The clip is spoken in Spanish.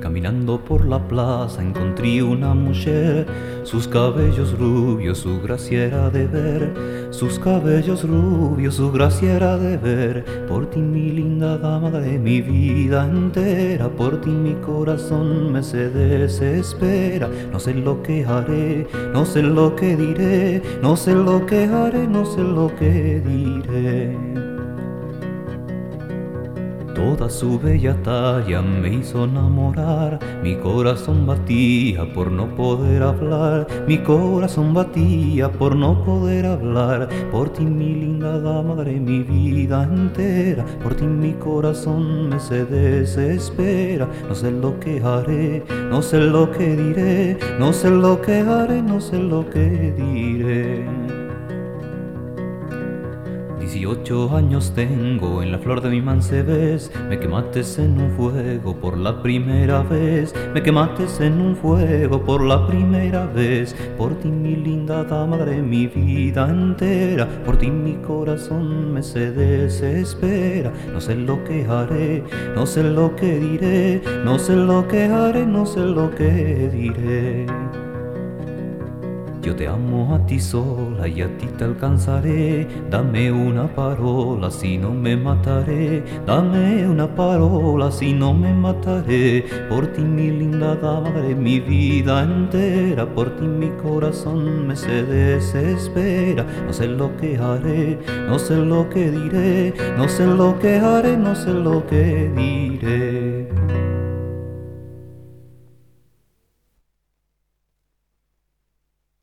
Caminando por la plaza encontré una mujer, sus cabellos rubios, su gracia era de ver, sus cabellos rubios, su gracia era de ver. Por ti, mi linda dama de mi vida entera, por ti mi corazón me se desespera. No sé lo que haré, no sé lo que diré, no sé lo que haré, no sé lo que diré. Toda su bella talla me hizo enamorar, mi corazón batía por no poder hablar, mi corazón batía por no poder hablar. Por ti, mi linda dama, daré mi vida entera, por ti mi corazón me se desespera. No sé lo que haré, no sé lo que diré, no sé lo que haré, no sé lo que diré. 18 años tengo, en la flor de mi mancebés, me quemaste en un fuego por la primera vez, me quemaste en un fuego por la primera vez. Por ti, mi linda dama, daré mi vida entera, por ti mi corazón me se desespera. No sé lo que haré, no sé lo que diré, no sé lo que haré, no sé lo que diré. Yo te amo a ti sola y a ti te alcanzaré. Dame una parola, si no me mataré. Dame una parola, si no me mataré. Por ti, mi linda dama, daré mi vida entera. Por ti mi corazón me se desespera. No sé lo que haré, no sé lo que diré, no sé lo que haré, no sé lo que diré.